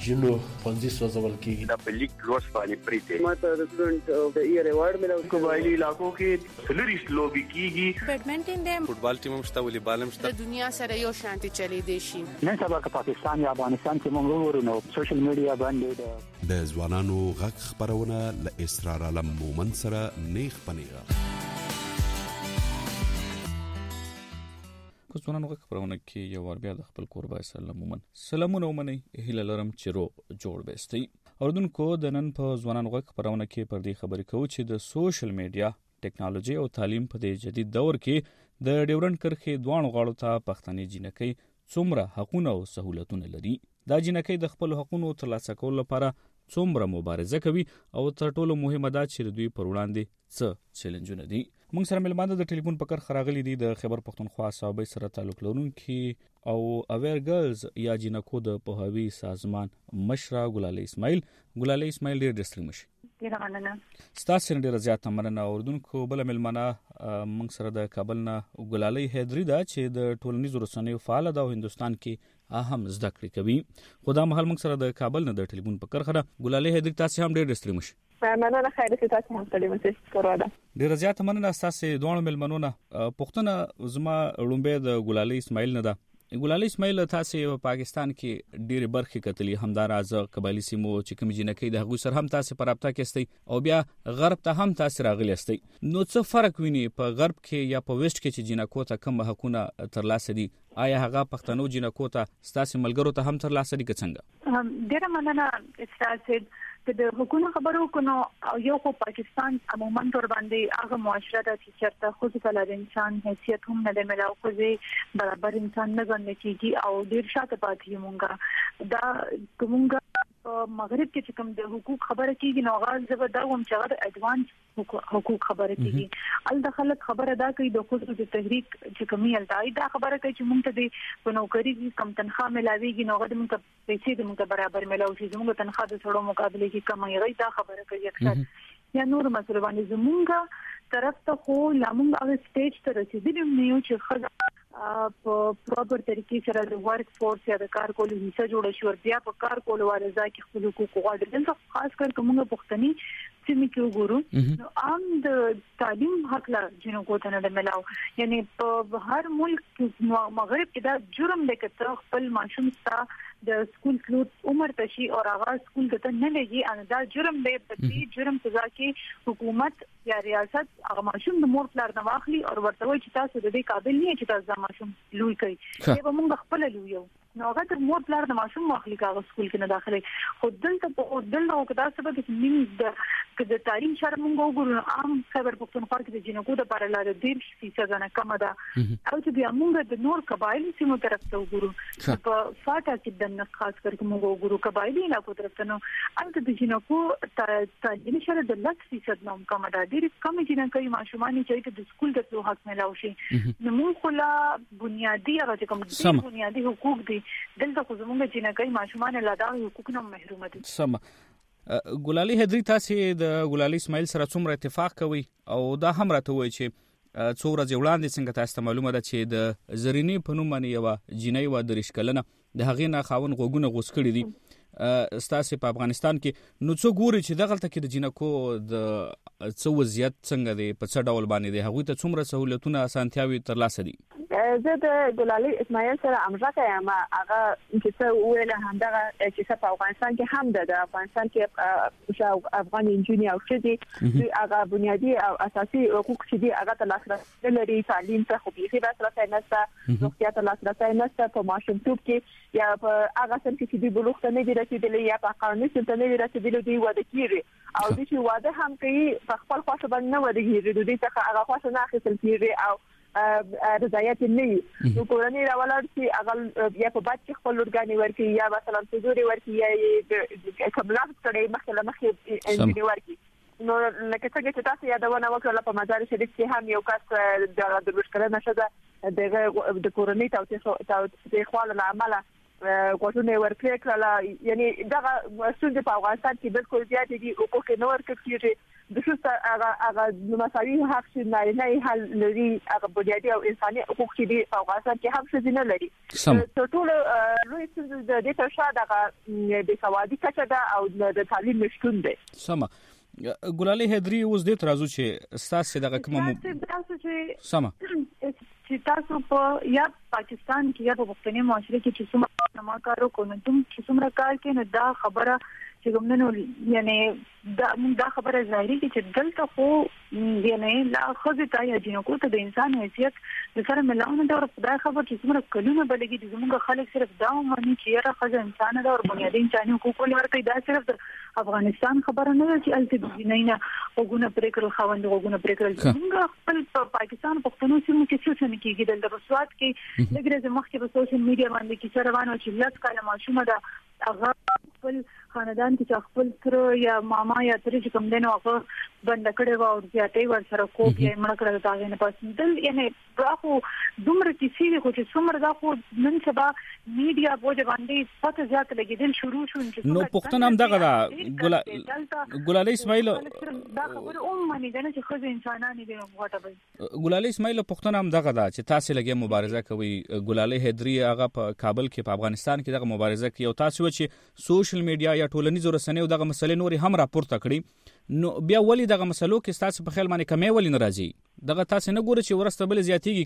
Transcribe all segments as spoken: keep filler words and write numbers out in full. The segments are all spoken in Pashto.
جنو پنځه سوځول کیږي د پلیک لوس باندې پریته ماته د سټوډنټ د ایئر ایوارډ ملو قبایلی علاقو کې سلریست لوبي کیږي بیډمنټن د فوټبال ټیم مشته ولې بالم شته د دنیا سره یو شانتي چلی دی شي نن سبا که پاکستان یا افغانستان کې موږ ورونو سوشل میډیا باندې د ځوانانو غږ خبرونه ل اسرار علم مومن سره نیخ پنیغه کوڅونانو غږ خبرونه کې یو ور بیا د خپل قربای سلام مومن سلامونه ومني هیله لرم چې رو جوړ بهستي اوردونکو د نن په ځوانانو غږ خبرونه کې پر دې خبرې کوو چې د سوشل میډیا ټیکنالوژي او تعلیم په دې جدید دور کې د ډیورنډ کرښې دوانو غاړو ته پښتني جنکۍ څومره حقونه او سہولتونه لري دا جنکۍ د خپل حقونو ترلاسه کولو لپاره څومره مبارزه کوي او تر ټولو مهمه دا چې دوی پر وړاندې څه چیلنجونه دي موږ سره ملمانه د ټلیفون په کار خراغلي دي د خیبر پختونخوا صوبې سره تعلق لرونکي او اویر ګرلز یا جنکو د پوهاوی سازمان مشره ګلاله اسماعیل ګلاله اسماعیل ډیر ډستري مشي ډیر مننه ستاسو ډیر زیات مننه اوردونکو بل ملمانه موږ سره د کابل نه ګلاله هدری دا چې د ټولنیزو رسنیو فعال ده او هندستان کې اهم زده کړې کوي خو دا مهال موږ سره د کابل نه د ټلیفون په کار خره ګلاله هدری تاسو هم ډیر ډستري مشي مننه خیر چې تاسو هم تللی مسج کړو دا ډیر زیات مننه تاسو دوه ملمنونه پښتنه زما لومبه د ګلاله اسماعیل نه ده ګلاله اسماعیل تاسو په پاکستان کې ډیر برخې کتلی همدار از قبایلی سیمو چې کوم جنکۍ د هغوی سره هم تاسو په رابطه کې استئ او بیا غرب ته هم تاسو راغلی استئ نو څه فرق ویني په غرب کې یا په ویسټ کې چې جنکو ته کوم حقونه ترلاسه دي آیا هغه پښتنو جنکو ته تاسو ملګرو ته هم ترلاسه دي که څنګه ډیر مننه تاسو که د حکومت خبرو کنو یو خو پاکستان عموما تر باندې هغه معاشره د چیرته خو د انسان حیثیت هم نه ملاو خو برابر انسان نه ګڼل کیږي او ډیر شاته پاتې مونږه دا کومه مغرب کې کوم د حقوق خبره کیږي نو غاز زبر هم چې غیر اډوانس حقوق خبره کیږي ال دخلت خبره دا کوي د خصوصي د تحریک چې کمی الدای دا خبره کوي چې مونږ ته د په نوکری کم تنخواه ملاويږي نو غوډه مونږ ته پیسې د مونږ برابر ملاوي چې زموږ تنخواه د څړو مقابله کې کمای غي دا خبره کوي اکثر یا نور مسله باندې زمونږ طرف ته خو لامونږ هغه سټیج ته رسیدلی نه چې خزه په پراپر طریقې سره د ورک فورس یا د کار کولو حصہ جوړ شو بیا په کار کولو والے ځکه خپل حقوق غواړي دلته خاص کر کومه پښتني چې موږ وګورو نو عام د تعلیم حق لا جنو ته نه ملاو یعنی په هر ملک مغرب کې دا جرم دی چې خپل ماشوم ستا د سکول کلوت عمر تشي او هغه سکول ته نه لګي ان دا جرم دی په دې جرم سزا کې حکومت یا ریاست هغه ماشوم د مور پلار نه واخلي او ورته وایي چې تاسو د دې قابل نه یې چې تاسو ماشوم لوی کوي دا به موږ خپل لوی یو نو هغه د مور پلار د ماشوم واخلي کاغه سکول کې نه داخلي خو دلته په دلته او کدا سبب چې نیم د کده تعلیم شرم موږ وګورو عام خبر پښتونخوا کې د جنکو د لپاره لاره ډیر فیصد نه کم ده او چې بیا موږ د نور قبایلی سیمو طرف ته وګورو په فاټا کې د نه خاص کر موږ وګورو قبایلی علاقو طرف ته نو البته د جنکو تعلیم شر د لس فیصد نه کم ده ډیر کم جنکې ماشومان چې د سکول د حق ملاوي شي نو موږ خلا بنیادی هغه کوم بنیادی حقوق دي دلته خو زموږ جنکۍ ماشومان له دا حقوق نه محروم دي سم ګلالی هدری تاسو د ګلالی اسماعیل سره څومره اتفاق کوي او دا هم راته وایي چې څو ورځې وړاندې څنګه تاسو معلومه ده چې د زرینی په نوم باندې یو جنۍ و درش کلنه د هغې نه خاون غوګونه غوس کړی دي ستاسو په افغانستان کې نو څو ګوري چې دغلته کې د جنکو د څو وضعیت څنګه دی په څه ډول باندې دی هغوی ته څومره سہولتونه اسانتیاوي ترلاسه دي زه د ګلالی اسماعیل سره امرکه یم هغه چې څه ویل همدغه چې څه په افغانستان کې هم ده د افغانستان کې افغان انجینر او چې هغه بنیادی او اساسي حقوق چې دي هغه ته لاسرسي لري تعلیم ته خو به لاسرسي نشته روغتیا ته لاسرسي نشته په ماشومتوب کې یا په هغه سم کې چې بلوغ ته نه دي رسیدلي یا په قانوني سم ته نه دي رسیدلي دی واده کیږي او د چې واده هم کوي په خپل خاصه باندې نه واده کیږي د دې څخه هغه خاصه نه اخیستل کیږي او رضایت نه نو کورنۍ راولر چې هغه یا په بچ خپل ورګانی ورکی یا مثلا تجوري ورکی یا کوملاس کړي مخکله مخکې انجینر ورکی نو لکه څنګه چې تاسو یادونه وکړه په مزار شریف کې هم یو کس د دروشکره نشده د د کورنۍ توثیق خپل عمله غوښنه ورکړه کړه یعنی دا څنګه په افغانستان کې بالکل زیات دي حقوق نه ورکړي د شو هغه هغه مساوي حق چې نه حل لري هغه بنیادي او انساني حقوق چې دی په افغانستان کې هم څه نه لري تر ټولو لوی څه د دې تر شا دغه د سوادي کچه ده او د تعلیم نشټون دی. سم ګلالي هدري اوس دې ترازو چې ستاسو دغه کومه سم چې تاسو په یا پاکستان کې یا په پښتني معاشره کې چې څومره ما کارو کوم چې څومره کار کې نه دا خبره چې ګمنو یعنی دا دا خبره ظاهري چې دلته خو یعنی لا خزته یا جنکو ته د انسان حیثیت د سره ملاونه دا خدای خبر چې څومره کلونه بلګي د زموږ خلک صرف دا ومني چې یاره خزه انسان ده او بنیادی انساني حقوق ورته دا صرف د افغانستان خبره نه چې الته نه نه وګونه پریکړه خوند وګونه پریکړه څنګه خپل پاکستان پښتنو سیمو کې څه څه نه کیږي د رسوات کې لګره مخکې په سوشل میډیا باندې کې روانو چې لاس کاله ماشومه ده هغه خپل خاندان کې خپل تر یا ماما یا تر چې کوم دنه هغه بند کړي و او زیاتې ور سره کوپ یې مړ کړل دا نه پس دل یعنی راخو دومره کیسې خو چې څومره دا خو نن سبا میډیا بوج باندې پته زیات لګیدل شروع شو نو پښتون هم دغه دا ګلالي اسماعیل دا خبره اوم باندې نه چې خو انسانان دي غوټه به ګلالي اسماعیل پښتون هم دغه دا چې تاسو لګي مبارزه کوي ګلالي هدري هغه په کابل کې په افغانستان کې دغه مبارزه کوي او تاسو چې سوشل میډیا یا ټولنیزو رسنیو دغه مسلې نوري هم راپورته کړي نو بیا ولې دغه مسلو کې تاسو په خیال باندې کمې ولې ناراضي دغه تاسو نه ګورئ چې ورسته بل زیاتیږي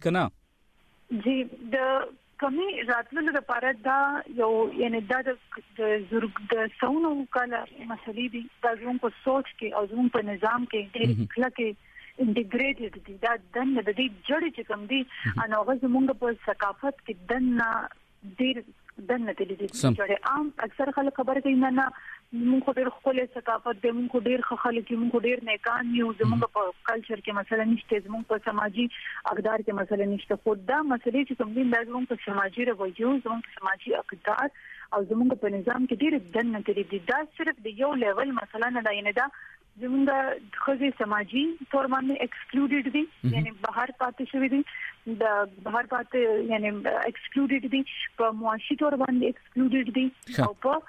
کنه جی د کمی راتلو لپاره دا یو یعنی دا د زرګ د سونو کله مسلې دي دا زموږ په سوچ کې او زموږ په نظام کې ډېر کلکه انټیګریټډ دي دا د دې جوړې چې کوم دي ان هغه زموږ په ثقافت کې دنه ډېر دنه دي چې عام اکثر خلک خبره کوي نه نه موږ ډېر خپل ثقافت د موږ ډېر خلک موږ ډېر نیکان یو زموږ په کلچر کې مثلا نشته زموږ په سماجی اقدار کې مثلا نشته خو دا مسلې چې کوم دي لازم په سماجی رویو زموږ په سماجی اقدار او زموږ په نظام کې ډېر دنه دي دا صرف د یو لیول مثلا نه دی نه دا زموږ خزي سماجی تور باندې ایکسکلوډډ دي یعنی بهر پاتې شوی دي د بهر پاتې یعنی ایکسکلوډډ دي په معاشي تور باندې ایکسکلوډډ دي او په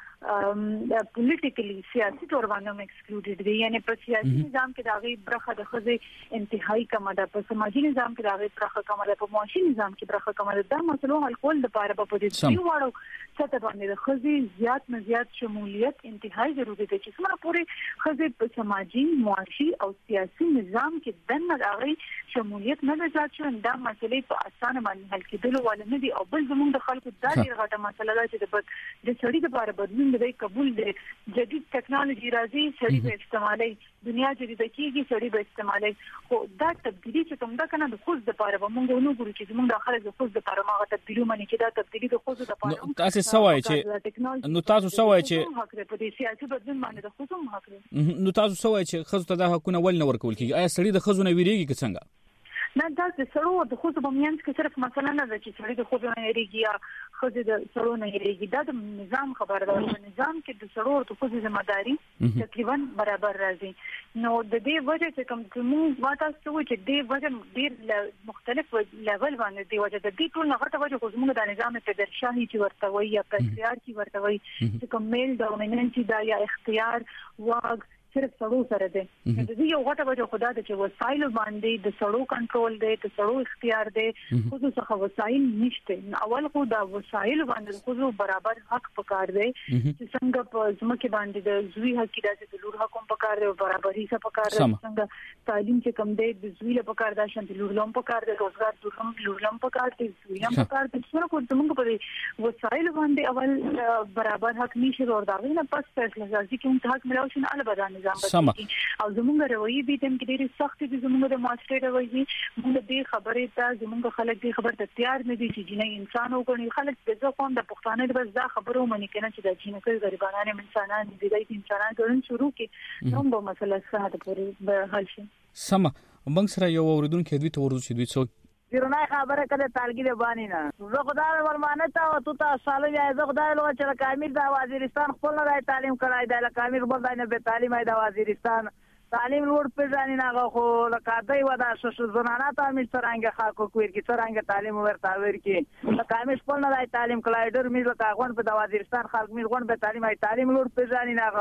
پولیټیکلی سیاسي تور باندې ایکسکلوډډ دي یعنی په سیاسي نظام کې دا غي برخه د خزي انتهایی کم ده په سماجی نظام کې دا غي برخه کم ده په معاشي نظام کې برخه کم ده دا مسلو حل کول لپاره په دې یو وړو څه باندې د خزي زیات نه زیات شمولیت انتهایی ضروري ده چې څومره پورې خزي په سماجی معاشي او سیاسي نظام کې دنه دا غي شمولیت نه زیات شو دا مسلې په اسانه باندې حل کېدل ول نه دي او بل زموږ د خلکو دا ډیره غټه مسله ده چې د سړي لپاره بدلون دی قبول دی جدید ټیکنالوژي راځي سړي به استعمالي دنیا جديده کیږي سړي به استعمالي خو دا تبدیلی چې کوم دا کنه د خوځ د لپاره به موږ نو ګورو چې موږ د خلک د خوځ د لپاره ماغه تبدیلی منی چې دا تبدیلی د خوځ د لپاره تاسو سوای چې نو تاسو سوای چې حق په دې سیاسي بدلون باندې د خوځم حق نو تاسو سوای چې خزو ته د حقونه ول نه ورکول کیږي آیا سړي د خزو نه ویریږي که څنګه نه دا د سړو د خوځ په میانس کې صرف مثلا نه ده چې سړي د خوځ نه ویریږي یا خزه د سړو نه ویریږي دا د نظام خبره ده په نظام کې د سړو او د خوځ ځمداري تقریبا برابر راځي نو د دې وجه چې کوم موږ واټه څه چې دې وجه ډیر مختلف لیول باندې دی وجه د دې ټول غټه وجه خو موږ د نظام په درشاهي چې ورته وي یا په اختیار کې ورته وي چې کوم میل ډومیننټي دا یا اختیار واګ صرف سړو سره دی د دې یو غټه وجه خدا د چې وسایل باندې د سړو کنټرول دی د سړو اختیار دی خو څه وسایل نشته اول خو دا وسایل باندې خو برابر حق پکار دی چې څنګه په ځمکه باندې د زوی حق د د لور حق پکار دی برابرۍ څخه پکار دی څنګه تعلیم چې کم دی د زوی له پکار دی شانتي لور لوم پکار دی روزګار درهم لور لوم پکار دی زوی هم پکار دی څنګه کو څنګه په وسایل باندې اول برابر حق نشي وردا نه پس فیصله راځي چې موږ حق ملو شنه ال بدانه سم او زموږ رویه به تم کې ډېری سخت دي زموږ د معاشري رویه موږ دې خبرې ته زموږ خلک دې خبر ته تیار نه دي چې جنې انسان وګڼي خلک د ځو قوم د پښتانه د بس دا خبرو منې کنه چې د جنې کوي غریبانه انسانان دي د انسانان ګرن شروع کې نو به مسله ساده پورې به حل شي سم موږ سره یو اوریدونکو دوی ته ورته چې دوی څوک ورنای خبره کړه تارګي د بانی نه زه خدای ورمانه تا او تو تا سال یا زه خدای له چې کامل د وزیرستان خپل نه تعلیم کړای د کامل بل نه به تعلیم د وزیرستان تعلیم لوړ پیژنې نه خو لکه دای ودا شو زنانه تعلیم څنګه خاکو کویر کی څنګه تعلیم ورته ور کی کامل خپل نه تعلیم کړای ډر می لکه غون په د وزیرستان خلک می غون به تعلیم تعلیم لوړ پیژنې نه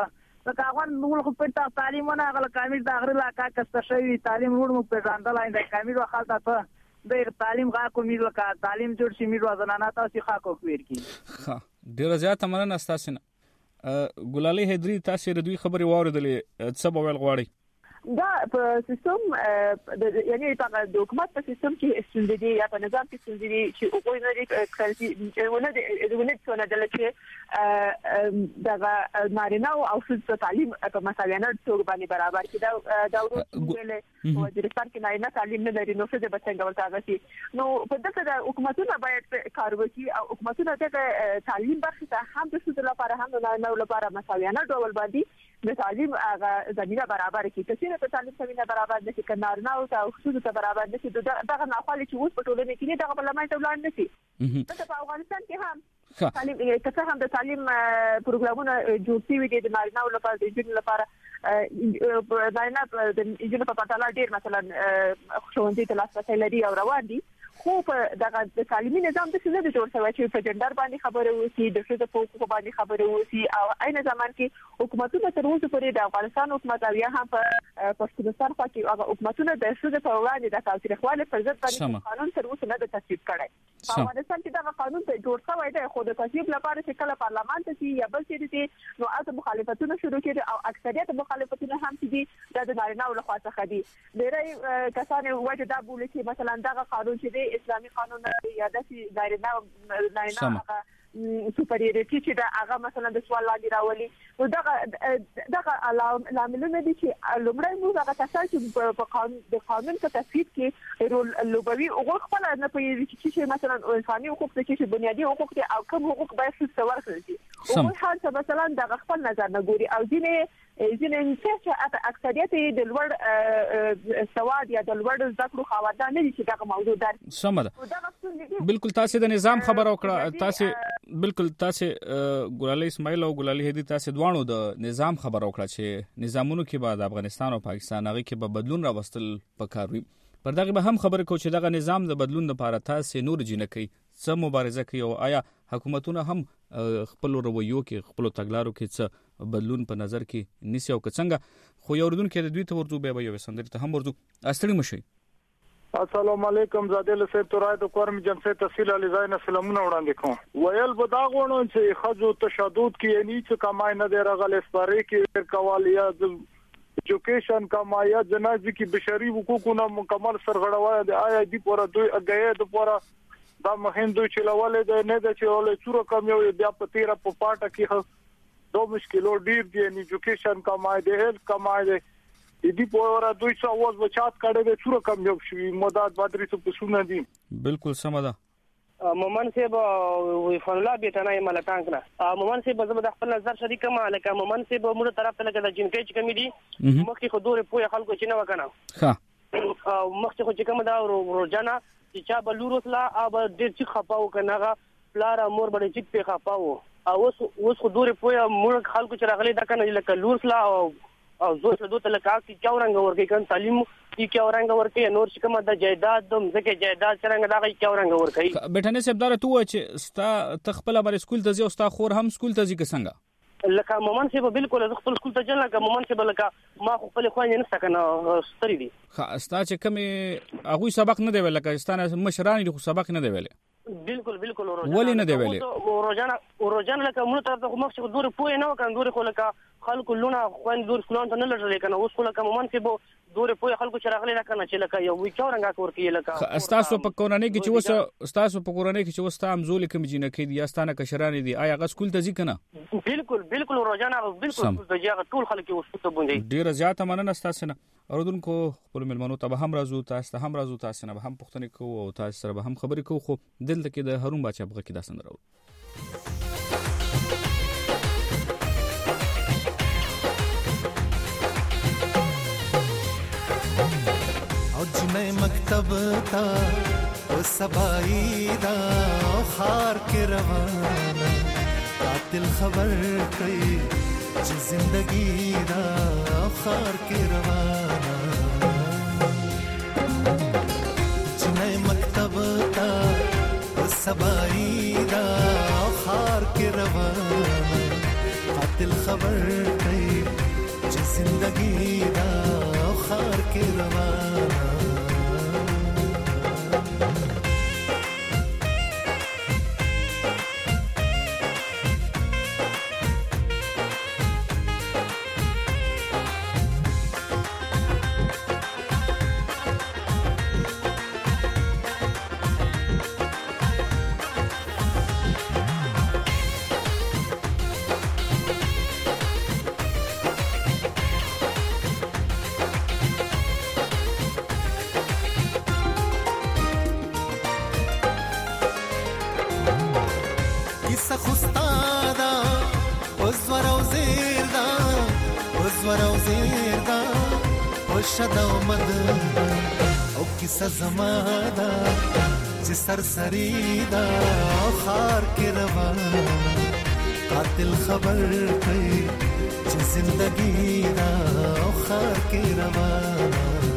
لکه افغان موږ خو په تعلیمونه غل کامل د اغره لا کا کسته شوی تعلیم وړ مو په ځان دلای د کامل وخت ته د تعلیم غا کوم لکه تعلیم جوړ شي میرو ځنانه تاسو خا کو کویر کی ها ډیر زیات مننه تاسو نه ګلالي هدري تاسو د دوی خبري واوریدلې څه به ول غواړي دا په سیستم یعنی په د حکومت په سیستم کې ستونزې دي یا په نظام کې ستونزې دي چې وګورئ نه دي کړي ونه دي ونه څونه د لکه دا نارینه او ښځو تعلیم په مساویانه توګه باندې برابر کړي دا دا ورته وزیرستان کې نارینه تعلیم نه لري نو څه د بچنګ ورته غشي نو په دغه د حکومتونو باید کار وکړي او حکومتونو د تعلیم برخه ته هم د ښځو لپاره هم د نارینه لپاره مساویانه ډول باندې د تعلیم هغه زمينه برابر کړي چې په تعلیم زمينه برابر نشي کنارنه او ښځو ته برابر نشي دغه ناخوالي چې اوس په ټولنه کې دغه بلمای ته ولاړ نشي دا په افغانستان کې هم تعلیم که هم د تعلیم پروګرامونه جوړ شوي دي د نارینه لپاره د جن لپاره نارینه د جن په پټاله ډیر مثلا ښوونځي ته لاسرسي لري او روان دي خو په دغه د تعلیمي نظام د څه د جوړ شوی چې په جندر باندې خبره وسی د ښځو په حقوقو باندې خبره وسی او عین زمان کې حکومتونه تر اوسه پورې د افغانستان حکومت او یا هم په پښتونستان کې هغه حکومتونه د ښځو په وړاندې د تاوتریخوالي پر ضد باندې قانون تر اوسه نه د تصویب کړی په افغانستان کې دا قانون ته جوړ شوی دی خو د تصویب لپاره چې کله پارلمان ته یا بل څه دي نو اته مخالفتونه شروع کړي او اکثریت مخالفتونه هم دي د نارینه او لخوا څخه دي ډېری کسان وایي دا بوله چې مثلا دا قانون چې دی اسلامي قانون یا د نارینه نارینه سپریورټی چې دا هغه مثلا د سوال لاندې راولي نو دغه دغه لاملونه دي چې لومړی موږ هغه تاسو چې په قانون د قانون په تصویب کې رول لوبوي او خپل نه پوهیږي چې مثلا انساني حقوق دي چې بنیادی حقوق دي او کوم حقوق باید څه ورکړل شي او هر مثلا د خپل نظر نه ګوري او ځینې ځینې چې اکثریت د لوړ سواد یا د لوړ زده کړو خاوندان دي چې دغه موضوع در سمه بالکل تاسو د نظام خبر او کړه تاسو بالکل تاسو ګلالي اسماعیل او ګلالي هدي تاسو دوانو د نظام خبر او کړه چې نظامونو کې بعد افغانستان او پاکستان هغه کې به بدلون راوستل پکاروي پر دغه به هم خبره کو چې دغه نظام د بدلون لپاره تاسو نور جنکی څه مبارزه کوي او آیا حکومتونه هم خپل رویو کې خپل تګلارو کې څه بدلون په نظر کې نیسي او څنګه خو یو ردون کې د دوی ته ورته به یو سندري ته هم ورته استړي مشي السلام علیکم زادل سید تورای د کورم جنسه تفصیل علی زاین سلامونه وړاندې کوم ویل بداغونو چې خزو تشدد کې یعنی چې کمای نه دی راغل اسپاره کې کوالیا ایجوکیشن کمایا جنازي کې بشري حقوقونه مکمل سرغړوي د آی ډی پورا دوی اگې د پورا دا مهندو چې لولې د نه د چې ولې چورو کم یو بیا په تیرا په پاټه کې دو مشکلو ډیر دي ایجوکیشن کمای دی هیلث کمای دی دې پورا دوی څو واز بچات کړي د چورو کم یو شوی مدد بدري څه پسونه دي بالکل سم ده مومن صاحب وی فنلا بیٹنا یې ملټان کړه مومن صاحب زما د خپل نظر شریک ما لکه مومن صاحب موږ طرف ته لکه د جنکې چې کمی دي مخکې خو دوره پوهه خلکو چې نه وکنه ها مخکې خو چې کوم دا روزانه چې چا بلوروسلا اب ډېر چې خپاو کنه پلار مور بډې چې په خپاو او اوس اوس خو دوره پوهه موږ خلکو چې راغلي دا کنه لکه لورسلا او او زه څه دوته لکه چې چا ورنګ ورکې کن تعلیم کی چا ورنګ ورکې نور چې کومه د جایداد د مزکه جایداد څنګه دا کی چا ورنګ ورکې بیٹنه صاحب دا تو چې ستا تخپل بر سکول ته ځو ستا خور هم سکول ته ځي څنګه لکه مومن صاحب بالکل د خپل سکول ته ځل لکه مومن صاحب لکه ما خپل خوانې نه سکنه ستړي دي ها ستا چې کوم هغه سبق نه دی ویل لکه ستانه مشران دي خو سبق نه دی ویل بالکل بالکل ولې نه دی ویلې روزانه روزانه لکه موږ ته د مخ څخه دوره پوهه نه وکړ دوره خو لکه خلکو لونه خوان دور سکولان ته نه لړل کنه اوس خو لکه مومن کې دوره پوهه خلکو چې راغلي نه کنه چې لکه یو وی چورنګا کور کې لکه استاسو په کورنۍ کې چې وسه استاسو په کورنۍ کې چې وسه هم زول کوم جنہ کې دي استانه کشران دي آیا غ سکول ته ځي کنه بالکل بالکل روزانه بالکل د جګه ټول خلک اوس ته بوندي ډیره زیاته مننه استاسو نه اوردونکو خپل ملمنو ته هم راځو تاسو ته هم راځو تاسو نه هم پښتنې کو او تاسو سره به هم خبرې کو خو دلته کې د هارون بچا بغه کې دا سندره او جنې مکتب تا او سبای دا خار کې روانه قاتل خبر کوي چې زندگی دا خار کې روانه جنې مکتب تا او سبای دا خار کې روانه قاتل خبر کوي زندگی دا خار کې روانه شدا مد او کیسه زمادا چې سرسری دا خار کې روان قاتل خبر کوي چې زندگی دا خار کې روان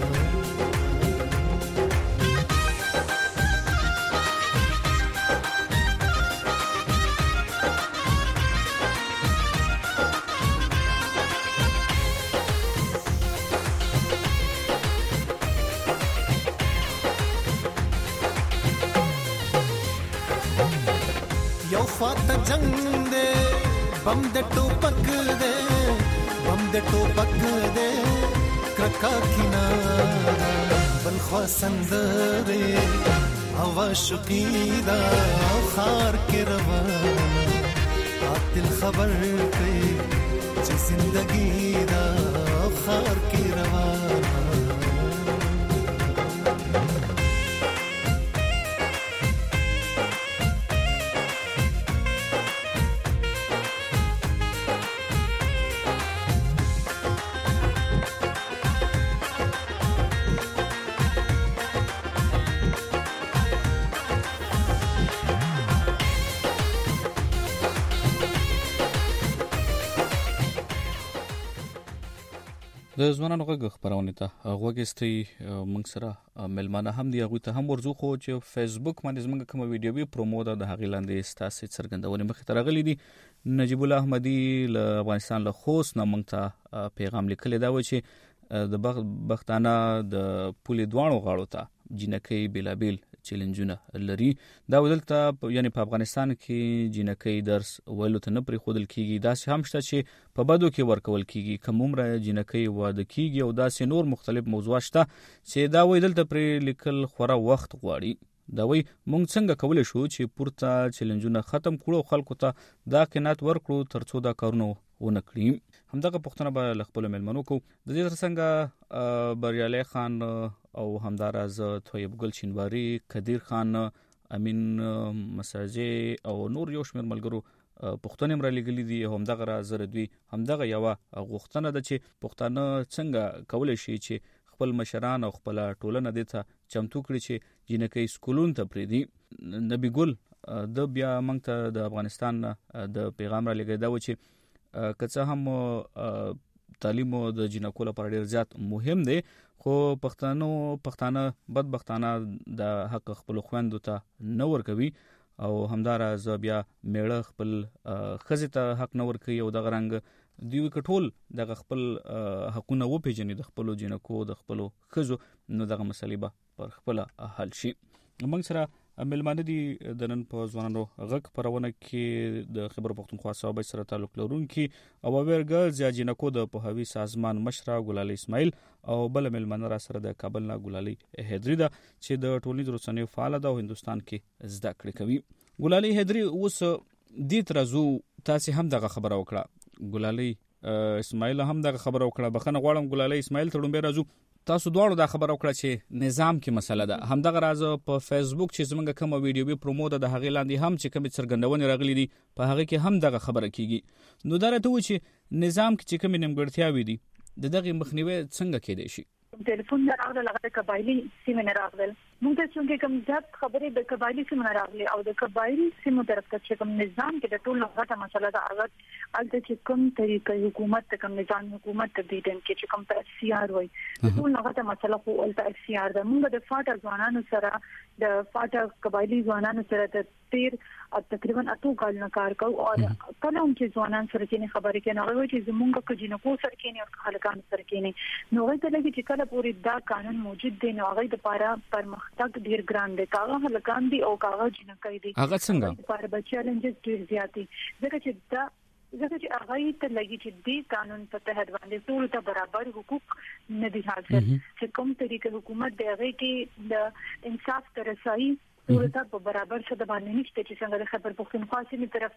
فات جنگ دے بم دے ٹوپک دے بم دے ټوپک دے کرکا کنارا بل خواسند دے هوا شقیدا خار کې روان قاتل خبر کوي چې زندگی دا خار کې روان د ځوانانو غږ خبرونه ته غوږستي موږ سره ملمانه هم دی هغه ته هم ورزو خو چې فیسبوک باندې زموږ کوم ویډیو به پرومو ده د هغه لاندې ستاسو څرګندونه مخ ته راغلي دي نجیب الله احمدی له افغانستان له خوست نه موږ ته پیغام لیکلی دا و چې د بختانه د پولې دوانو غاړو ته جنکې بلابل چیلنجونه لري دا ودلته یعنی په افغانستان کې جنکې درس ویلو ته نه پرې خودل کیږي دا هم شته چې په بدو کې ورکول کیږي کوم عمر جنکې واده کیږي او دا سه نور مختلف موضوعات شته چې دا ودلته پرې لیکل خورا وخت غواړي دا وی مونږ څنګه کولای شو چې پورته چیلنجونه ختم کړو خلکو ته دا قناعت ورکړو ترڅو دا کارونه ونکړي همدغه پښتنه به لخپل ملمنو کو د دې څنګه بریالي خان او همداراز طیب ګل چینواری قدیر خان امین مساجي او نور یو شمیر ملګرو پښتون امر لګلی دي همدغه راز دوی همدغه یو غوښتنه ده چې پښتانه څنګه کولای شي چې خپل مشران او خپل ټولنه د ته چمتو کړي چې جنکې سکولون ته پریدي نبی ګل د بیا موږ ته د افغانستان د پیغام را لګی دا و چې کڅه هم تعلیم د جنکو لپاره ډیر زیات مهم دی خو پښتنو پښتانه بدبختانه د حق خپل خويندو ته نور کوي او همداراز بیا میړه خپل خزه ته حق نور کوي او د غرنګ دیو کټول د خپل حقونه و پیژني د خپل جنکو د خپل خزو نو دغه مسلې به پر خپل حل شي موږ سره ملمانه دي د نن په ځوانانو غږ پرونه کې د خبر پښتونخوا صوبې سره تعلق لرونکي او ورګل زیا جنکو د پوهوي سازمان مشره ګلالي اسماعیل او بل ملمانه را سره د کابل نه ګلالي هدري ده چې د ټولنیز رسنیو فعال ده او هندستان کې زده کړې کوي ګلالي هدري اوس دې ترازو تاسو هم دغه خبره وکړه ګلالي اسماعیل هم دغه خبره وکړه بخنه غواړم ګلالي اسماعیل تړم به راځو تاسو دواړو دا خبره وکړه چې نظام کې مسله ده همدغه راز په فیسبوک چې زمونږ کوم ویډیو به پرومو ده د هغې لاندې هم چې کوم څرګندونه راغلي دي په هغه کې هم دغه خبره کیږي نو دا راته و چې نظام کې چې کوم نیمګړتیاوې دي د دغه مخنیوي څنګه کېدای شي ټلیفون راغله لغه قبایلی سیمه نه راغله موږ ته څنګه کوم ځات خبرې د قبایلی سیمه نه راغله او د قبایلی سیمه طرف ته چې کوم نظام کې د ټول غټه مسله ده هغه الته چې کوم طریقې حکومت ته کوم نظام حکومت ته دیدن کې چې کوم سی آر وای ټول غټه مسله خو الته سی آر ده موږ د فاټا ځوانانو سره د فاټا قبایلی ځوانانو سره د تیر تقریبا اته کال نه کار کو او کله هم چې ځوانان سره کې خبرې کوي نو وایي چې زمونږ کې جنکو سره کې نه او خلکان سره کې نه نو وایي ته چې کله پوری دا قانون موجود دی نو هغه د لپاره پرمختګ ډیر ګران دی کاغه هلکان دي او کاغه جنکې دي هغه څنګه لپاره به چیلنجز ډیر زیات دي ځکه چې دا ځکه چې هغه ته لګي چې دې قانون په تحت باندې ټول ته برابر حقوق نه دي حاصل چې کوم طریقې حکومت دی هغه کې د انصاف تر رسایي ټول ته په برابر څه د باندې نشته چې څنګه د خبر پښتونخوا سیمې طرف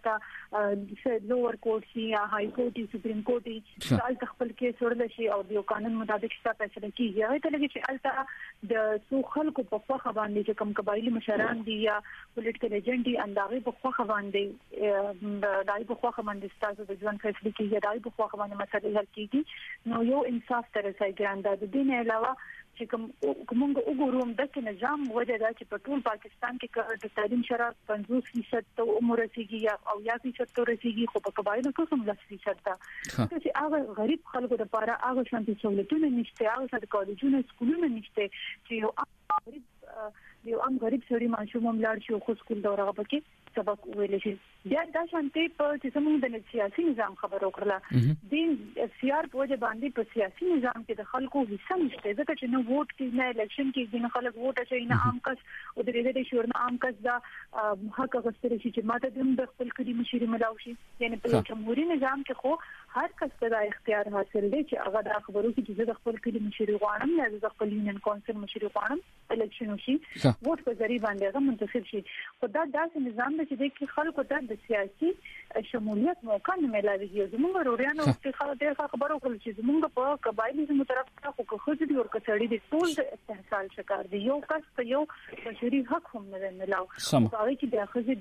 ته لوور کورټ سي یا های کورټ سپریم کورټ ټول خپل کې سورل شي او د قانون مطابق څه فیصله کیږي هغه ته لګي چې الته د سو خلکو په خوا باندې چې کوم قبایلی مشران دي یا پولیټیکل ایجنټ دي انداغي په خوا باندې د دای په خوا باندې ستاسو د ځوان فیصله کیږي دای په خوا باندې مسله حل کیږي نو یو انصاف تر ځای ګران ده د دې نه علاوه چې کوم کومه وګوروم د نظام وجه دا چې په ټول پاکستان کې د تعلیم شرایط پنځوس فیصد ته عمر رسیدي او یا فیصد ته رسیدي خو په قبایلو کې هم لس فیصد ده چې هغه غریب خلکو لپاره هغه شانتي سہولتونه نشته هغه د کالجونو سکولونو نشته چې یو غریب یو ام غریب سړي ماشوم هم لاړ شي خو سکول دورغه پکې سبق ویل شي بیا دا شانتي په چې زموږ د سیاسي نظام خبرو کړله د سیار په وجه باندې په سیاسي نظام کې د خلکو حصہ نشته ځکه چې نو ووټ کې نه الیکشن کې د خلک ووټ شي نه عام کس او د دې د شور نه عام کس دا حق غوښتل شي چې ماته د خپل کلی مشورې ملاو شي یعنی په جمهوریت نظام کې خو هر کس ته اختیار حاصل دی چې هغه د خبرو کې چې د خپل کلی مشورې غواړم یا د خپل یونین کونسل مشورې غواړم الیکشن وشي ووټ په ذریعہ باندې هغه منتخب شي خو دا داسې نظام دی چې د خلکو ته د سیاسي شمولیت موقع نه ملایوي زموږ وروریانو چې خلک خبرو کول چې زموږ په قبایلی زموږ طرف ته خو خو دې ور کڅړي دي ټول د استحصال شکار دي یو کس ته یو بشري حق هم نه ملاو هغه چې د اخزي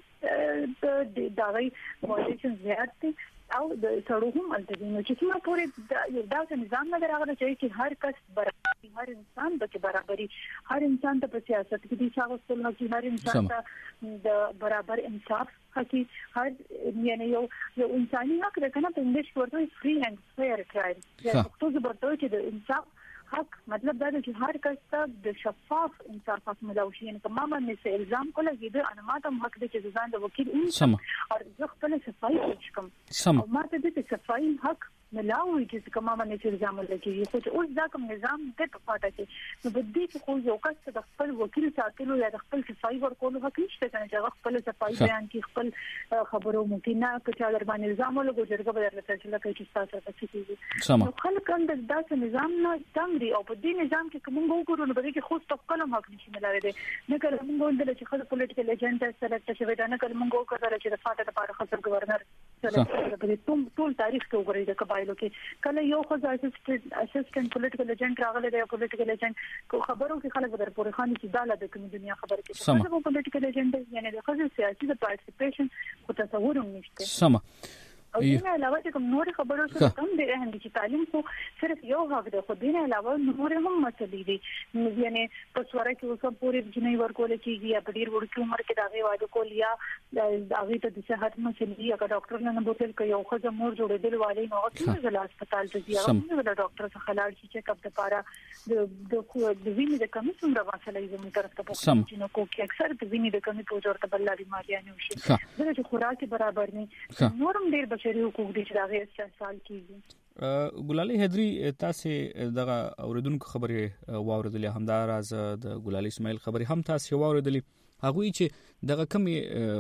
ډېری د دغه موډیشن زیات دي او د سړوهم التزام چې څنګه پورې یو داسې نظام نه راغلی چې هر کس برابر هر انسان به برابرۍ هر انسان ته په سیاست کې د شاوستل نه هر انسان ته د برابر انصاف حقي هر یعنی یو یو انساني حق ده کنه په انګلیش ورته فری اینڈ فیر ټرایل یا څه زبرته چې د انصاف حق مطلب دا چې هر کس ته د شفاف انصاف حق ملو شي یعنی کومه باندې الزام کوله چې انا ماته حق دي چې ځان د وکیل انسان او زه خپل صفائی وکم او ماته د صفائی حق ملاوي چې کومه باندې الزام لګي خو اوس دا کوم نظام د په پاته کې نو بده چې خو یو کس د خپل وکیل ساتلو یا د خپل صفائی ورکولو حق نشته چې خپل صفائی بیان کې خپل خبرو ممکن نه کچا در باندې الزام ولګو جرګه به درته فیصله کوي چې تاسو ته څه کیږي نو خلک هم د داسې نظام نه څنګه او په دې نظام کې کوم وګورو نو به کې خو تفکر هم حق نشي ملاره دي نه کله موږ ولدل چې خلک پولیټیکل ایجنټ سره شوی دا نه کله موږ وکړل چې د فاټه لپاره خسر گورنر سره په ټول ټول تاریخ کې وګورئ د قبایلو کې کله یو خو اسسټنټ اسسټنټ پولیټیکل ایجنټ راغلی دی پولیټیکل ایجنټ کو خبرو کې خلک در پورې خاني چې داله د کوم دنیا خبر کې څه پولیټیکل ایجنټ یعنی د خصوصي سیاسي د پارټیسیپیشن خو تصور هم نشته سم او دې علاوه چې کوم نور خبرو سره کم دي هم دي چې تعلیم خو صرف یو حق دی خو دې علاوه نور هم مسلې دي یعنی په سواره کې اوسه پورې جنې ورکول کېږي یا ډیر ورکو عمر کې داغه واده کول یا داغه ته د صحت مسلې یا ډاکټر نه بوتل کوي او خو مور جوړېدل والي نو څنګه د هسپتال ته ځي او د ډاکټر څخه لاړ شي چې کپ لپاره د د د وینې د کمی څومره مسلې زموږ طرف ته پوښتنه چې نو کوم اکثر د وینې د کمی په جوړته بل بیماریاں نه وشي دا چې خوراک برابر نه نورم ډیر شری حقوق دي چې دا غیر استحصال کیږي ګلالي حیدری تاسو دغه اوریدونکو خبره واوریدلې همدار از د ګلالي اسماعیل خبره هم تاسو واوریدلې هغه چې دغه کمی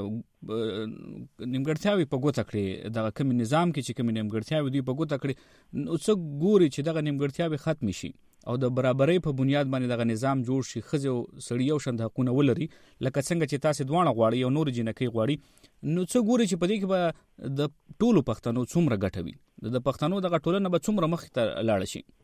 نیمګړتیاوي په ګوته کړې دغه کمی نظام کې چې کمی نیمګړتیاوي دی په ګوته کړې نو څه ګوري چې دغه نیمګړتیاوي ختم شي او د برابرۍ په بنیاد باندې دغه نظام جوړ شي خزو سړی یو شند حقونه ولري لکه څنګه چې تاسو دوه غواړي یو نور جنکې غواړي نو څه ګوري چې په دې کې به د ټولو پښتنو څومره ګټوي د پښتنو دغه ټولنه به څومره مخ ته لاړ شي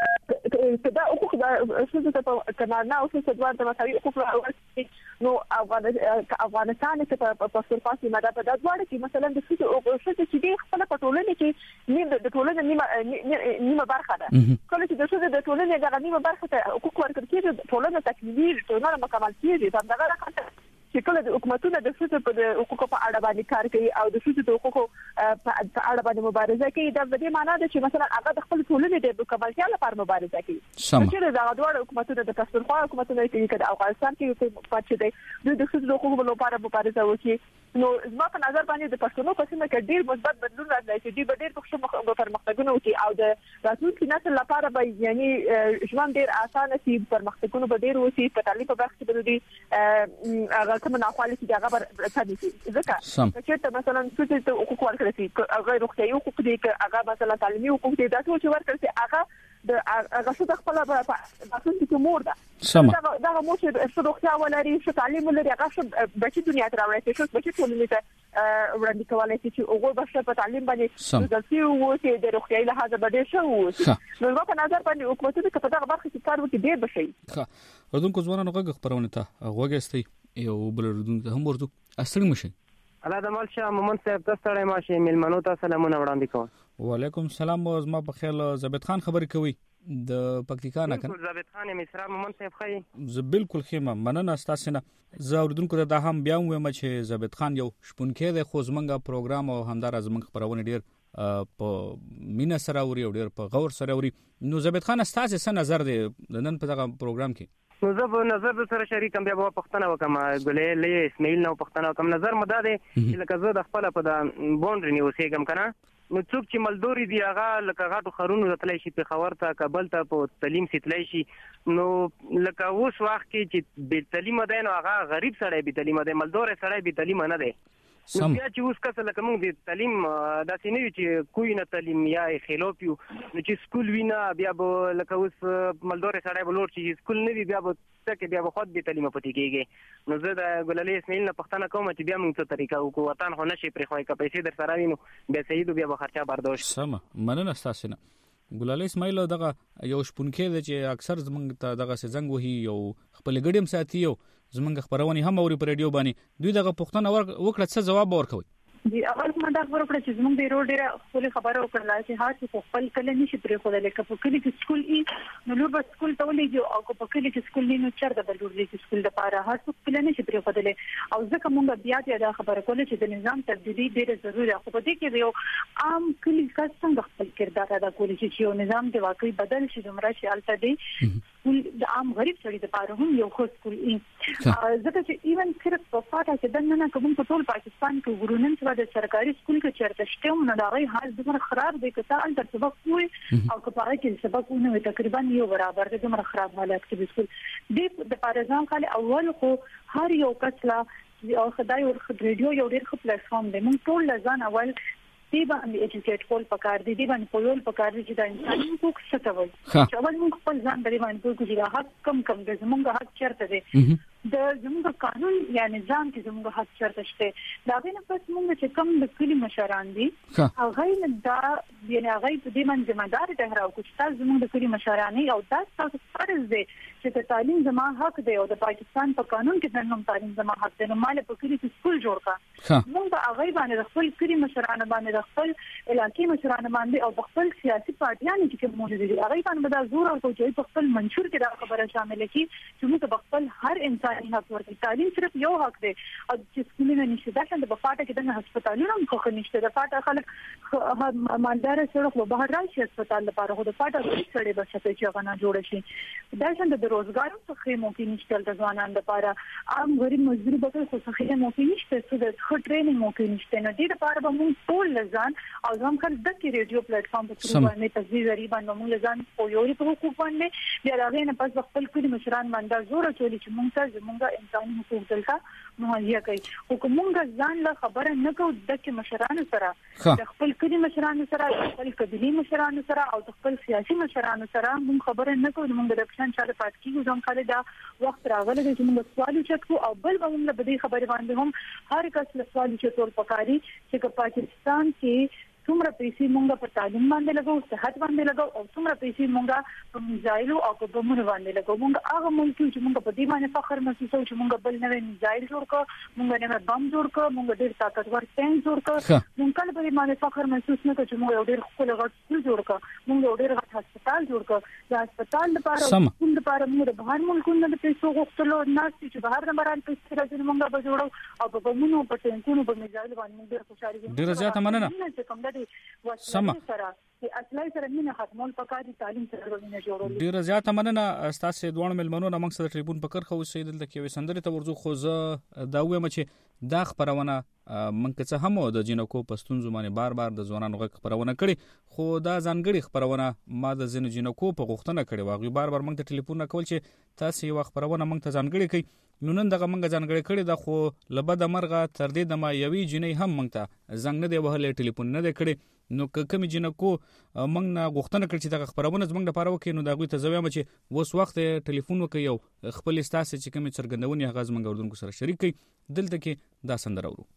دا حقوق د څه څه کنارنا او څه څه د مساوي حقوق نو افغانستان ته په پاسپورت پاسې ماده په دغه کې مثلا د څه او څه چې د خپل پټولنې کې نیم د ټولنې نیمه نیمه برخه ده کله چې د څه د ټولنې د نیمه برخه ته حقوق ورکړي ټولنه تکمیلي ټولنه مکمل کیږي دا دغه راځي چې کله د حکومتونو د ښځو په حقوقو په اړه باندې کار کوي او د ښځو د حقوقو په اړه باندې مبارزه کوي دا د دې معنی ده چې مثلا هغه د خپل ټولنې د مکملتیا لپاره مبارزه کوي چې دا غوړ حکومتونه د پښتونخوا حکومتونه کوي چې د افغانستان کې پاتې دي د ښځو د حقوقو لپاره مبارزه وکړي نو زما په نظر باندې د پښتنو په سیمه کې ډیر مثبت بدلون راځي چې ډیر ډیر پښتو پرمختګونه وکړي او د راتلونکي نسل لپاره به یعنی ژوند ډیر اسانه شي پرمختګونه به ډیر وشي په تعلیم په برخه کې به دي هغه کوم ناخوالې چې هغه به ثابت شي ځکه چې مثلا څه ته حقوق ورکړي شي غیر روغتیايي حقوق دي هغه مثلا تعلیمي حقوق دي دا ټول چې ورکړي شي هغه د هغه څه د خپل په تاسو کې مور ده دا دا مو چې څه روغتیا ولري څه تعلیم ولري هغه څه بچی دنیا ته راوړي چې بچی ټولنې ته وړاندې کولای شي چې هغه به په تعلیم باندې د څه وو چې د روغتیايي لحاظ باندې شو نو په نظر باندې حکومتونه په دغه برخه کې کار وکړي ډیر بشي ښه ردون کو ځوانانو غږ خبرونه ته غوږستي یو بل ردون ته هم ورته اصلي مشي الله د مال شه مومن صاحب تاسو ته ماشه ملمنو ته سلامونه وړاندې کوم وعلیکم السلام زما په خیال زبید خان خبرې کوي د پکتیکا نه کنه زبید خان مصر مومن صاحب خی ز بالکل خیمه مننه تاسو نه زه اوردونکو ته هم بیا وایم چې زبید خان یو شپونکې د خوځمنګا پروګرام او همدار زمنګ خبرونه ډیر په مینا سره اوري او ډیر په غور سره اوري نو زبید خان تاسو څه نظر دی نن په دغه پروګرام کې نو زه په نظر سره شریکم بیا په پښتنه وکم ګلې لې اسماعیل نو پښتنه وکم نظر مدا دی چې لکه زه د خپل په د بونډري نیوسېګم کنه نو څوک چې ملدوري دی هغه لکه غاټو خرونو راتلای شي په خبر ته کابل ته په تعلیم سیتلای شي نو لکه اوس وخت کې چې به تعلیم ده نو هغه غریب سړی به تعلیم ده ملدور سړی به تعلیم نه ده نو بیا چې اوس کله لکه موږ د تعلیم داسې نه وي چې کوی نه تعلیم یا خلوپیو نو چې سکول وینا بیا به لکه اوس ملدور سړی به لور چې سکول نه وي بیا به څه بیا به خود به تعلیم پټی کېږي نو زه د ګلالي اسماعیل نه پښتنه کوم چې بیا موږ څه طریقه وکړو وطن خو نشي پرې خوای کا پیسې در سره وینو بیا سید بیا به خرچه برداشت سم مننه تاسو نه ګلالي اسماعیل دغه یو شپونکې چې اکثر زمنګ ته دغه سزنګ وهي یو خپل ګډیم ساتي یو زمنګ خبرونه هم اوري په رادیو باندې دوی دغه پښتنه وکړه څه جواب ورکوي جی اول ما دا خبره کړې چې زموږ د روډ ډیره خپل خبره وکړه چې هر څه خپل کله نشي پرې خو د لکه په کلی کې سکول ای نو لور به سکول ته ولېږي او په کلی کې سکول نه چرته به لور لېږي سکول د پاره هر څه کله نشي پرې خو د او ځکه موږ بیا دې دا خبره کوله چې د نظام تبدیلی ډیره ضروري ده خو په دې کې یو عام کلی کس څنګه خپل کردار ادا کولی چې یو نظام د واقعي بدل شي دومره چې الته دی سکول د عام غریب سړي لپاره هم یو خو سکول ای ځکه چې ایون صرف په فاټه کې د نه کوم په ټول پاکستان کې ورونن چې د سرکاري سکول کې چرته شته نو دا غي حال ډېر خراب دی که تاسو تر سبق وي او که پاره کې سبق ونه تقریبا یو برابر دی ډېر خراب حالت کې سکول دی د پارزان خاله اول خو هر یو کسلا او خدای ور خدریډیو یو ډېر خپل پلیټ فارم دی موږ ټول لزان اول دی باندې ایجوکیټ کول پکار دی دی باندې پویول پکار دی چې د انساني حقوق څه ته وایي چې اول موږ خپل ځان د باندې پوه کوو چې حق کم کم د زموږ حق چیرته دی د زموږ قانون یا نظام کې زموږ حق چیرته شته دا غوښنه پس موږ چې کم د کلی مشران دي هغه نه دا یعنی هغه په دې باندې ځمدار ده راو کوم چې زموږ د کلی مشران او دا تاسو فرض دی چې تعلیم زما حق دی او د پاکستان په قانون کې د نوم تعلیم زما حق دی نو مال په کلی کې سکول جوړ کا موږ د هغه باندې خپل کلی مشران باندې خپل علاقې مشران باندې او خپل سیاسي پارټیان چې موجود دي هغه باندې د زور او توجه په خپل منشور کې دا خبره شامل کی چې موږ خپل هر انسان حق ورته تعلیم صرف یو حق دی او چې سکولونه نشي دا څنګه په فاټه کې د هسپتالونو هم خو نشته د فاټه خلک مالدار سره خو بهر راشي هسپتال لپاره خو د فاټه سره به څه چې غنا جوړ شي دا څنګه د روزګار څخه ممکن نشته د ځوانانو لپاره عام غریب مزدور به خو څه ممکن نشته چې د خو ټریننګ ممکن نشته نو دې لپاره به موږ ټول لزان او زم خل د کې ریډیو پلیټ فارم په څیر باندې تفصیل غریب باندې موږ لزان په یو لري په حقوق باندې بیا راغی نه پس خپل کلی مشران باندې زور چولی چې موږ ته موږ انساني حقوق دلته مهیا کوي او کومه ځان له خبره نه کو د کې مشرانو سره د خپل کلی مشرانو سره د خپل قبيلي مشرانو سره او د خپل سیاسي مشرانو سره موږ خبره نه کو موږ د اپشن چاره پات کیږو ځم خاله دا وخت راغلی چې موږ سوال وکړو او بل به موږ به دې خبره باندې هم هر کس له سوال چې ټول پکاري چې په پاکستان کې څومره پیسې مونږ په تعلیم باندې لګو صحت باندې لګو او څومره پیسې مونږ په میزایل او په بمونو باندې لګو مونږ هغه ملک چې مونږ په دې باندې فخر محسوسو چې مونږ بل نوې میزایل جوړ کړو مونږ نوې بم جوړ کړو مونږ ډېر طاقتور ټانک جوړ کړو مونږ کله په دې باندې فخر محسوس نه کوو چې مونږ ډېر خپل غټ سکول جوړ کړو مونږ ډېر غټ هسپتال جوړ کړو د هسپتال لپاره کوم لپاره موږ د بهر ملکونو د پیسو غوښتلو نه چې بهر نه بران پیسې راځي مونږ به جوړو او په بمونو په ټانکونو په میزایل باندې ډېر خوشاله دي ډېر زیات مننه چې کوم د وسلې سره چې اصلي سره مینه ختمول پکاري تعلیم سره مینه جوړول ډیر زیاته مننه تاسو دوه ملمنو نه موږ سره ټلیفون پکړ خو سید دلته کې وسندري ته ورزو خو زه دا وایم چې دا خبرونه منکه څه هم د جنکو پښتون زمانه بار بار د ځوانانو غږ خبرونه کړي خو دا ځانګړي خبرونه ما د زین جنکو په غوښتنه کړي واغې بار بار موږ ته ټلیفون کول چې تاسو یو خبرونه موږ ته ځانګړي کړي نو نن دغه موږ ځانګړي کړي دا خو لبد مرغه تر دې د ما یوي جنې هم موږ ته زنګ نه دی وهلې ټلیفون نه دی کړي نو کوم جنکو موږ نه غوښتنه کړي چې دغه خبرونه زموږ لپاره وکړي نو دا غوي ته زویم چې وس وخت ټلیفون وکړي او خپل استاسه چې کوم څرګندونې هغه زموږ اردوونکو سره شریک کړي دلته کې دا سندره ورو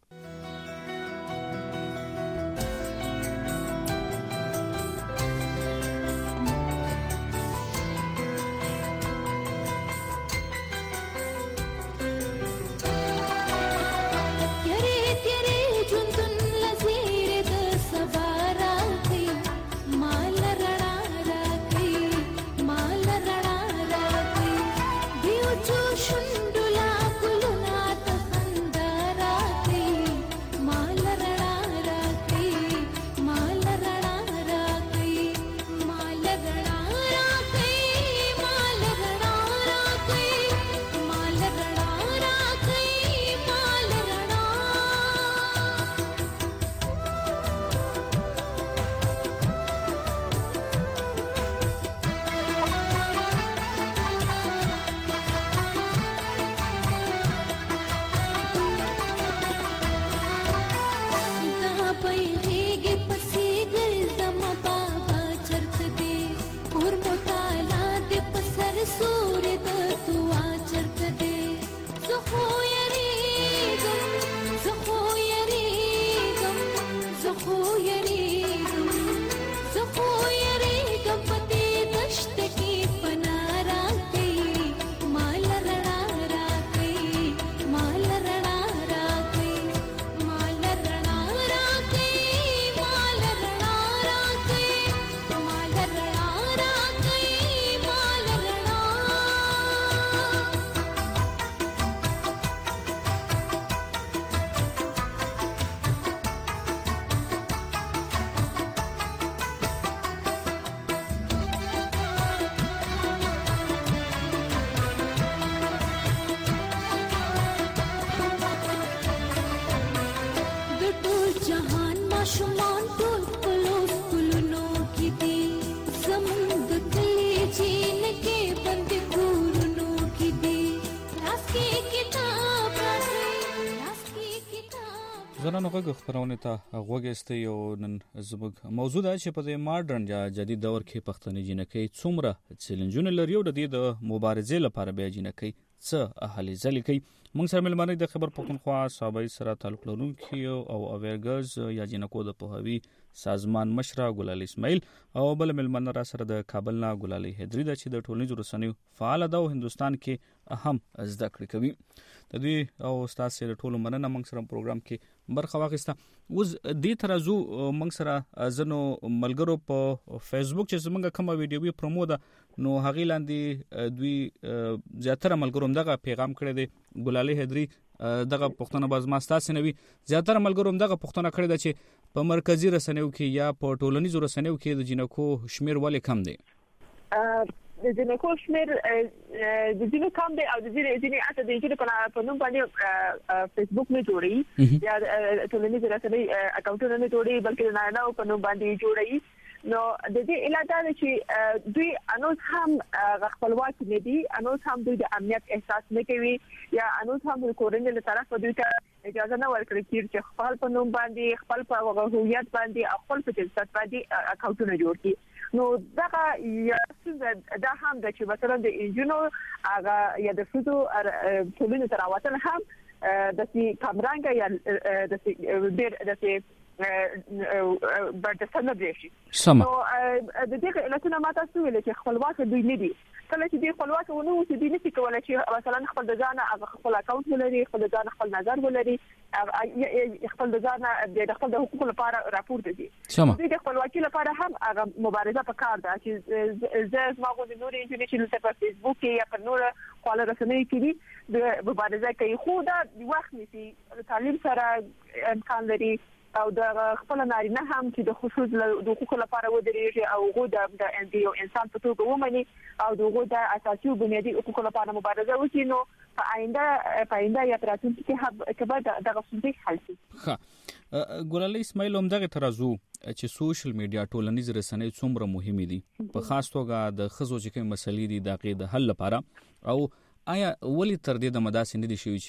زنانو غږ خبرونه ته غوږسته یو نن زموږ موضوع ده چې په دې ماډرن یا جدید دور کې پښتني جنکۍ څومره چیلنجونه لري او د دې د مبارزې لپاره به جنکۍ څه هلې ځلې کوي موږ سره ملمنه د خبر پښتونخوا صوبایي سره تعلق لرونکي او اویرګز یا جنکو د پوهاوی سازمان مشره ګلال اسماعیل او بل ملمنه را سره د کابل نه ګلالي هدري د چې د ټولنیزو رسنیو فعال ده او هندستان کې اهم زده کړې کوي د دې او استاد سره ټول مننه موږ سره پروګرام کې برخه واخیسته اوس دې ترازو موږ سره زنو ملګرو په فیسبوک چې زمونږ کومه ویډیو پرومو ده نو هغه لاندې دوی زیاتره ملګرو دغه پیغام کړی دی ګلالي هدري دغه پښتنه باز ما ستاسو نوي زیاتره ملګرو دغه پښتنه کړی ده چې په مرکزی رسنیو کې یا په ټولنیزو رسنیو کې د جنکو شمیر ولې کم دی د جنکو شمیر د جنو کم دی او د جنې جنې اته د جنې په نوم باندې فیسبوک نه جوړي یا ټولنیزو رسنۍ اکاونټونه نه جوړي بلکې نه نه په نوم باندې جوړي نو د دې علاوه چې دوی انوس هم خپلواک نه دي انوس هم دوی د امنیت احساس نه کوي یا انوس هم د کورنۍ له طرفه دوی ته اجازه نه ورکړي چې خپل په نوم باندې خپل په هویت باندې خپل په جنسیت باندې اکاونټونه جوړ کړي نو دا یا دا هم د چې مثلا د انجینو هغه یا د فوتو ټولنې تراوتل هم د سي کامرانګ یا د سي ډېر د سي برجسته نه دی شي سم نو د دې علتونه ماته سویل چې خپلواک دوی نه دي کله چې دی خپلواک ونه و چې دی نشي کولای چې مثلا خپل د ځان هغه خپل اکاونټ ولري خپل د ځان خپل نظر ولري خپل د ځان د خپل د حقوقو لپاره راپور دي د خپلواکۍ لپاره هم هغه مبارزه پکار ده چې زه زما غوښتنه نور انټرنیشنل ته په فیسبوک یا په نور خپل رسنۍ کې دي د مبارزه کوي خو دا وخت نشي تعلیم سره امکان لري او د خپل نارینه هم چې د خصوص د حقوقو لپاره ودرېږي او غو د یو انسان په توګه ومني او دغه د اساسي او بنیادي حقوقو لپاره مبارزه وکړي نو په آینده په آینده یا راتلونکي کې کبه دغه ستونزې حل شي. ښه ګلالۍ اسماعیل هم دغه ترازو چې سوشل میډیا ټولنیز رسنۍ څومره مهمه دي په خاص توګه د خزو چې کوم مسلې دي د غي د حل لپاره او آیا ولی تر دې د مداسې نه دي شوی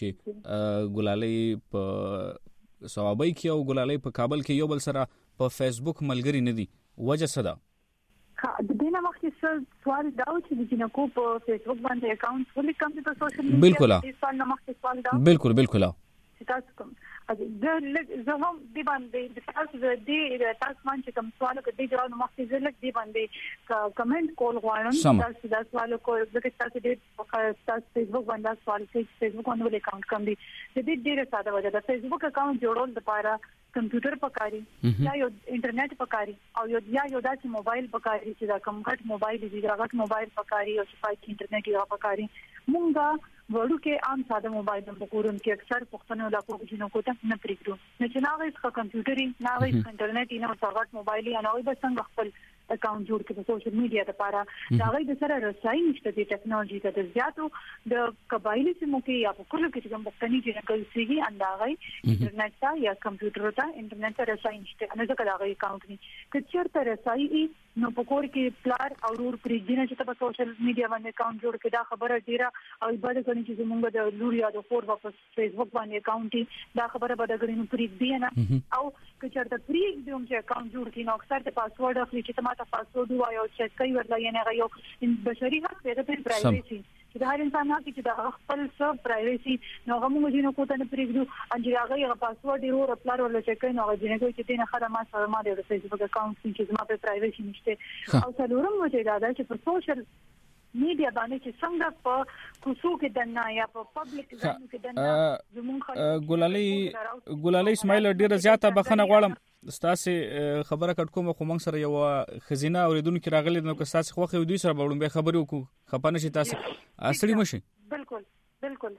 چې ګلالۍ په سوابای کې او ګلالۍ په کابل کې یو بل سره په فیسبوک ملګری نه دي وجه څه ده؟ ها د دې نه مخکې سوال دا و چې د جنکو په فیسبوک باندې اکاونټ ولې کوم د سوشل میډیا بالکل سوال نه مخکې سوال دا بالکل بالکل تاسو کوم زه زه هم دی باندې د تاسو د دې تاسو باندې کوم سوال کوي دا نو مخکې زه لکه دی باندې کمنټ کول غواړم تاسو دا سوال کوئ چې تاسو دې تاسو فیسبوک باندې سوال کوي فیسبوک باندې ولې اکاونټ کوم دي د دې ډیره ساده وجه ده فیسبوک اکاونټ جوړول لپاره کمپیوټر پکاري یا یو انټرنیټ پکاري او یو یا یو داسې موبایل پکاري چې دا کم غټ موبایل دی دا غټ موبایل پکاري او چې پای کې انټرنیټ یو پکاري مونږه ورو کې عام ساده موبایل په کورن کې اکثر پښتنو لا کوم چې نو کوته نه پریږدو نه چې ناغې څخه کمپیوټري ناغې انټرنیټ نه او غټ موبایل یا ناغې به څنګه خپل اکاونټ جوړ کړي په سوشل میډیا لپاره ناغې د سره رسایي نشته د ټیکنالوژي ته د زیاتو د قبایلی سیمو کې یا په کله کې چې پښتني چې کوي سیږي انداغې انټرنیټ ته یا کمپیوټر ته انټرنیټ ته رسایي نشته نه ځکه دا غي اکاونټ نه چې چیرته رسایي نو په کور کې پلار او ورور پرېږدي چې په سوشل میډیا باندې اکاونټ جوړ کړي دا خبره ډیره او بل څه چې زمونږ د لور یا د خور په فیسبوک باندې اکاونټ دا خبره به د غړي نو پرېږدي نه او که چېرته پرېږدي چې اکاونټ جوړ کړي نو اکثر د پاسورډ اخلي چې تاسو پاسورډ وایو چې کوي ورته یې نه یو بشري حق دی د پرایویسي چې د هر انسان حق چې د خپل سب پرایویسي نو هغه موږ جنو کوته نه پرېږدو ان چې هغه پاسورډ یې ور خپل ورل چې کوي نو هغه جنګ چې دینه خدمات سره ما د فیسبوک اکاونټ چې زما په پرایویسي نشته او څلورم وجه دا ده چې په سوشل میډیا باندې چې څنګه په کوڅو کې دنه یا په پبلک ځایونو کې دنه زموږ ګلالۍ ګلالۍ اسماعیل ډیره زیاته بخنه غواړم ستاسو خبره کټ کوم خو موږ سره یو خزینه اوریدونکو راغلی نو که تاسو خو خو دوی سره وړم به خبرې وکړو خپانه شي تاسو اصلي مشي بالکل بالکل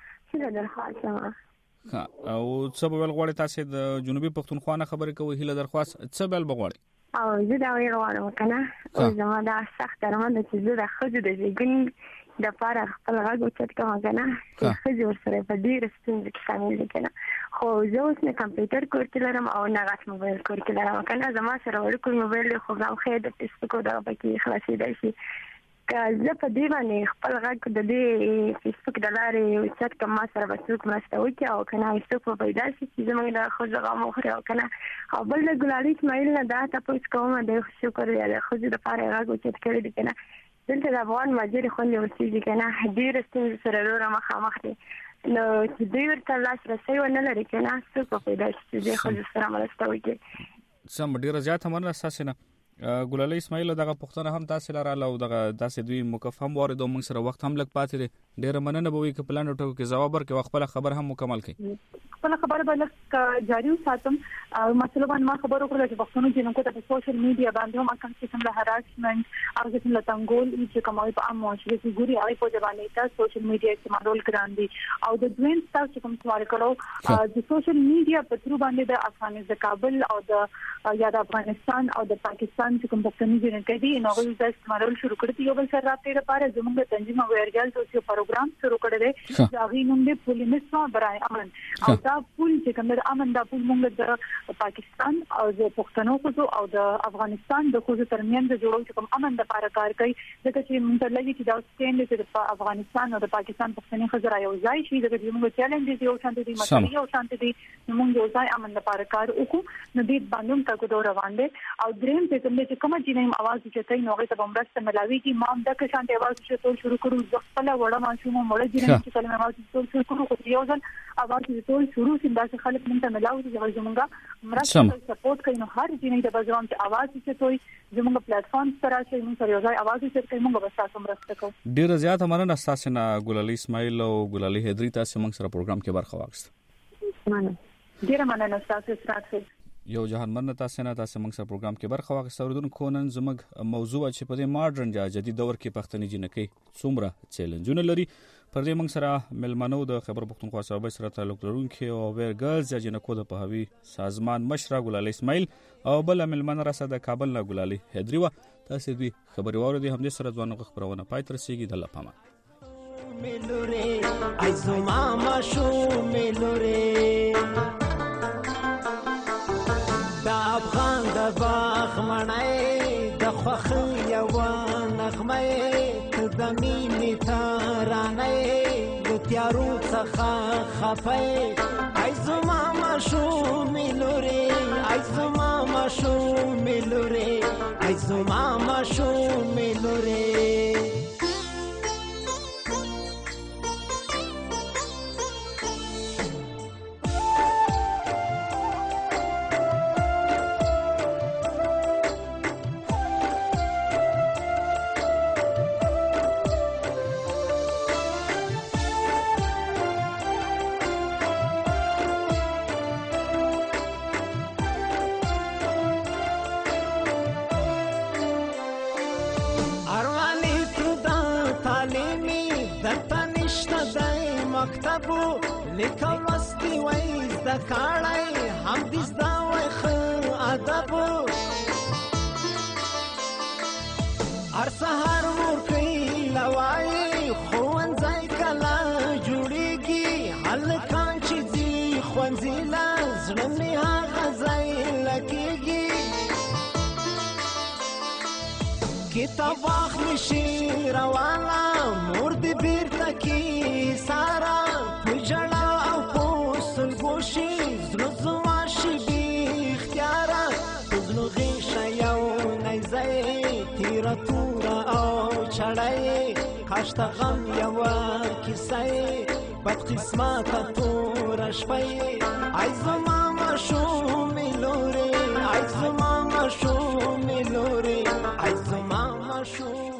څه درخواست ها او څه بل غواړي تاسو د جنوبي پښتونخوا نه خبرې کوي هله درخواست څه بل بغواړي او زه دا ویل کنه او زما دا سخت درمند چې زه د خځو د ژوند د پاره خپل غږ اوچت کوم کنه چې خځې ورسره په ډېر ستونزې کې شامل دي کنه خو زه اوس نه کمپیوټر کور کې لرم او نه غټ موبایل کور کې لرم کنه زما سره ورکو موبایل خو غو خې د فیسبوک او د پکې خلاصې دی شي که زه په دې باندې خپل غږ د دې فیسبوک د لارې اوچت کوم ما سره به څوک مرسته وکړي او کنه هیڅ په پیدا شي چې زموږ د خځو غو مخره او کنه او بل د ګلالۍ اسماعیل نه دا تاسو کوم د شکر یا د خځو د لپاره غږ اوچت کړی دی کنه دلته د افغان ماجر خوندې ورسېږي کنه ډېر ستونزې سره ورو مخامخ دي نو چې دوی ورته لاسرسی ونه لري کنه څوک په پیدا شي چې خځو سره مرسته وکړي سم ډېره زیاته مننه اساسا ګلالۍ اسماعیل دغه پښتنه هم تاسو لاره او دغه تاسو دوی مکفهم وارد موږ سره وخت هم لګ پاتې دي ډېر مننه به وي ک پلان ټکو کې جواب ورکړي خپل خبر هم مکمل کړي خپل خبر به لکه جاری وساتم او مسله باندې ما خبر وکړه چې پښتون جنونکو ته په سوشل میډیا باندې هم اکم قسم له هراسمنت او چې له تنګول چې کومای په عام معاشره کې ګوري هغه په ځواني ته سوشل میډیا استعمال کړان دي او د دویم تاسو کوم سوال کړو د سوشل میډیا په تر باندې د افغانستان د کابل او د یا د افغانستان او د پاکستان چې کوم پښتني جنونکو دي نو غوښتل د استعمال شروع کړی یو بل سره راته لپاره زموږ تنظیم او ورګل سوشل پروګرام شروع کړی دی دا غي نوم دی پولیمسا برای امن او دا پول چې کوم د امن د پول موږ د پاکستان او د پښتنو خو او د افغانستان د خو ترمنځ د جوړول کوم امن د لپاره کار کوي ځکه چې موږ لږی چې دا ستند چې د افغانستان او د پاکستان پښتني خزر یو ځای شي ځکه چې موږ چیلنج دي یو شانتي دي مسلې یو شانتي دي موږ یو ځای امن د لپاره کار وکړو نو دې باندې تاسو دا روان دي او دریم چې کوم چې کوم چې نیم आवाज چې تاسو نوغه ته بمرسته ملاوي کی مام د که شانتي आवाज چې ټول شروع کړو ځخله وړه ماشوم مړ دي چې کلمه आवाज ټول شروع کړو خو یو ځل आवाज ټول شروع سینداسه خلک مونږ ته ملاوي چې زمونږه مرسته سپورټ کوي نو هر جنې د بازارم ته आवाज چتوي زمونږ پلیټ فارم سره چې موږ سره یو ځای आवाज چتوي موږ به تاسو مرسته کوو. ډیر زیات مننه تاسو نه ګلالي اسماعیل او ګلالي هدري تاسو موږ سره پروګرام کې برخه واخیسته. مننه ډیر مننه تاسو سره. یو جهان مننه تاسو نه تاسو موږ سره پروګرام کې برخه واخیسته. اوردونکو نن زموږ موضوع چې په دې ماډرن یا جدید دور کې پښتني جنکۍ څومره چیلنجونه لري پر دې موږ سره ملمنو د خبر پښتونخوا صوبې سره تعلق لرونکي او ویر ګرلز یا جنکو د پهوی سازمان مشره ګلالي اسماعیل او بل ملمن راسه د کابل نه ګلالي هدري و. تاسو دې خبري واورئ هم دې سره ځوان خبرونه پای تر سیږي د لپاره ملوره ایزو ماما شو ملوره دا افغان د باغ منای د خوخ یو نغمه د مینې ترانه د تیارو څخه خفه ایزو ماما شو ملوره ایزو ماما شو ملوره ایزو ماما شو ملوره. مکتبو لیکل مستی وای زده کړای هم دې زده وای خو ادبو هر سهار مور کوي لوای ښوونځی کله جوړیږي هلکان چې ځي ښوونځي له زړه مې هغه ځای لګیږي کتاب واخلي شي روانه مور دې بیرته کی سارا پجړه او پوسل ګوشي زړه زما شي بي اختیاره زړه غیشه یو نیزه تیره توره او چړی کاشته غم یوه کیسه بد قسمته توره شپی ای زما ماشومې لورې ای زما ماشومې لورې ای زما ماشوم